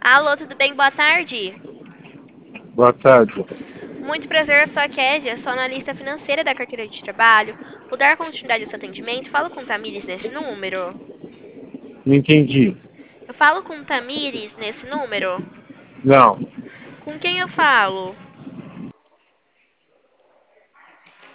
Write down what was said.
Alô, tudo bem? Boa tarde. Boa tarde. Muito prazer, eu sou a Késia, sou analista financeira da carteira de trabalho. Vou dar continuidade ao seu atendimento. Falo com o Tamires nesse número. Não entendi. Eu falo com o Tamires nesse número? Não. Com quem eu falo?